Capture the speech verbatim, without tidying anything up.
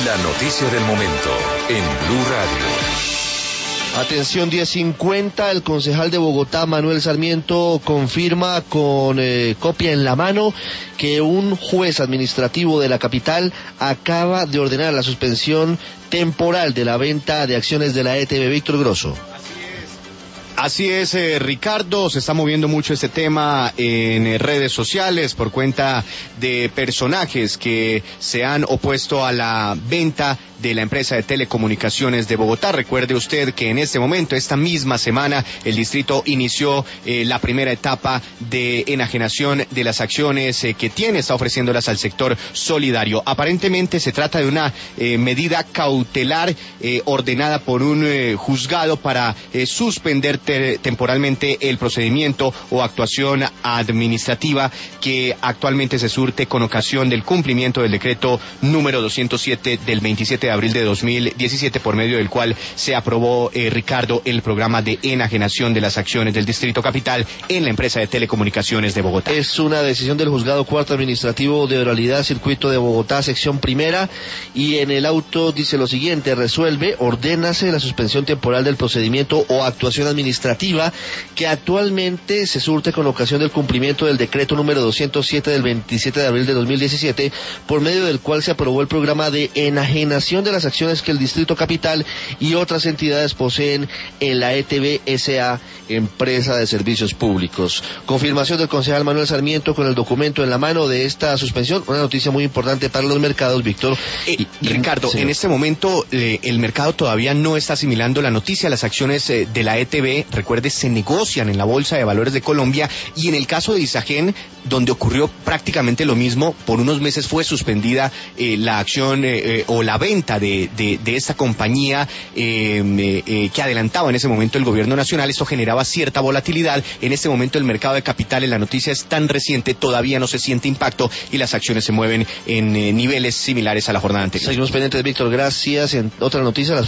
La noticia del momento en Blue Radio. Atención, diez cincuenta, el concejal de Bogotá, Manuel Sarmiento, confirma con eh, copia en la mano que un juez administrativo de la capital acaba de ordenar la suspensión temporal de la venta de acciones de la E T B. Víctor Grosso. Así es, eh, Ricardo, se está moviendo mucho este tema en eh, redes sociales por cuenta de personajes que se han opuesto a la venta de la empresa de telecomunicaciones de Bogotá. Recuerde usted que en este momento, esta misma semana, el distrito inició eh, la primera etapa de enajenación de las acciones eh, que tiene, está ofreciéndolas al sector solidario. Aparentemente se trata de una eh, medida cautelar eh, ordenada por un eh, juzgado para eh, suspender te temporalmente el procedimiento o actuación administrativa que actualmente se surte con ocasión del cumplimiento del decreto número doscientos siete del veintisiete de abril de dos mil diecisiete, por medio del cual se aprobó, eh, Ricardo, el programa de enajenación de las acciones del Distrito Capital en la empresa de telecomunicaciones de Bogotá. Es una decisión del Juzgado Cuarto Administrativo de Oralidad, Circuito de Bogotá, sección primera, y en el auto dice lo siguiente: resuelve, ordénase la suspensión temporal del procedimiento o actuación administrativa que actualmente se surte con ocasión del cumplimiento del decreto número doscientos siete del veintisiete de abril de dos mil diecisiete, por medio del cual se aprobó el programa de enajenación de las acciones que el Distrito Capital y otras entidades poseen en la E T B S A, empresa de servicios públicos. Confirmación del concejal Manuel Sarmiento con el documento en la mano de esta suspensión, una noticia muy importante para los mercados, Víctor. Eh, y, Ricardo, señor. En este momento eh, el mercado todavía no está asimilando la noticia. Las acciones eh, de la E T B, recuerde, se negocian en la Bolsa de Valores de Colombia, y en el caso de Isagen, donde ocurrió prácticamente lo mismo, por unos meses fue suspendida eh, la acción eh, eh, o la venta de, de, de esta compañía eh, eh, que adelantaba en ese momento el gobierno nacional. Esto generaba cierta volatilidad. En este momento el mercado de capitales, la noticia es tan reciente, todavía no se siente impacto y las acciones se mueven en eh, niveles similares a la jornada anterior. Seguimos pendientes, Víctor, gracias. En otra noticia, las